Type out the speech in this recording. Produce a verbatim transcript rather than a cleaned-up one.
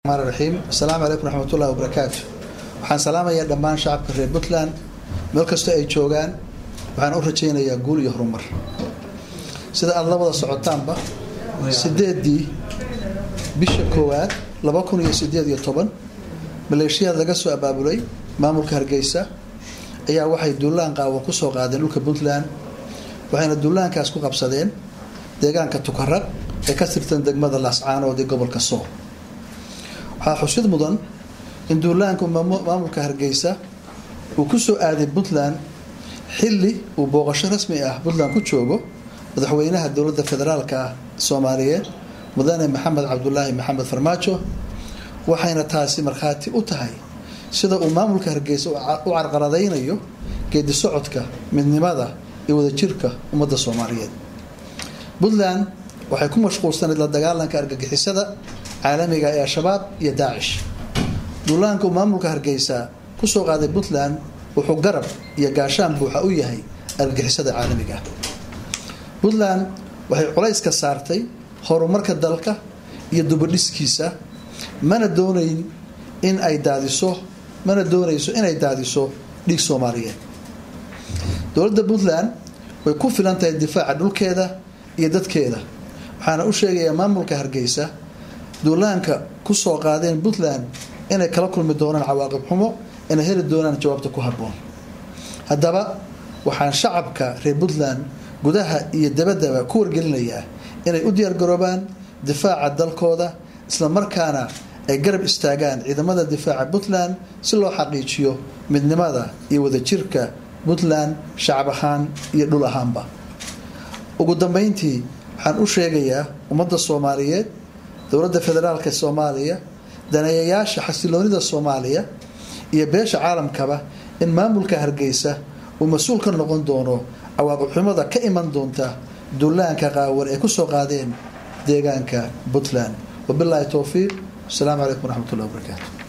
الرحمن الرحيم السلام عليكم ورحمة الله وبركاته. waxaan salaamayaa dhammaan shacabka reer Puntland meel kasta ay joogaan. waxaan u rajaynayaa guul iyo horumar sida aad la wada socotaanba sideedii bisha koowaad laba kun iyo siddeed iyo toban maleeshiyada laga soo abaabulay maamulka Hargeysa ayaa waxay duulaan qaawan ku soo qaadeen dhulka Puntland waxayna duulaankaas ku qabsadeen deegaanka Tukarraq ee ka tirsan degmada Laascaanood ee gobolka Sool. waxaa xusid mudan in duulaanka maamulka Hargeysa uu ku soo aaday Puntland xilli uu booqasho rasmi ah Puntland ku joogo madaxweynaha dowladda federaalka Soomaaliyeed mudane Maxamed Cabdullaahi Maxamed Farmaajo waxayna taasi markhaati u tahay sida uu maamulka Hargeysa u carqaladeynayo geedi socodka midnimada iyo wadajirka ummadda Soomaaliyeed. Puntland waxay ku mashquulsanayd la dagaalanka argagixisada caalamiga ee Shabaab iyo Daesh. duulaanka maamulka Hargeysa ku soo qaaday Puntland wuxuu garab iyo gaashaan buuxa u yahay argagixisada caalamiga. Puntland waxay culays ka saartay horumarka dalka iyo dubadhiskiisa mana doonayn in ay daadiso mana doonayso in ay daadiso dhiig Soomaaliyeed. dowladda Puntland way ku filan tahay difaaca dhulkeeda iyo dadkeeda. waxaana u sheegayaa maamulka Hargeysa duulaanka ku soo qaadeen Puntland inay kala kulmi doonaan cawaaqib xumo inay heli doonaan jawaabta ku habboon. haddaba waxaan shacabka reer Puntland gudaha iyo dabadaba ku wargelinayaa inay u diyaar garoobaan difaaca dalkooda isla markaana ay garab istaagaan ciidamada difaaca Puntland si loo xaqiijiyo midnimada iyo wadajirka Puntland shacab ahaan iyo dhul ahaanba. ugu dambeyntii waxaan u sheegayaa ummadda Soomaaliyeed dowladda federaalka Soomaaliya daneeyayaasha xasiloonida Soomaaliya iyo beesha caalamkaba in maamulka Hargeysa uu mas'uul ka noqon doono cawaaqib xumada ka iman doonta duulaanka qaawan ee ku soo qaadeen deegaanka Puntland. wabillahi tawfiiq. Assalaamu alaykum warahmatullahi wabarakatuh.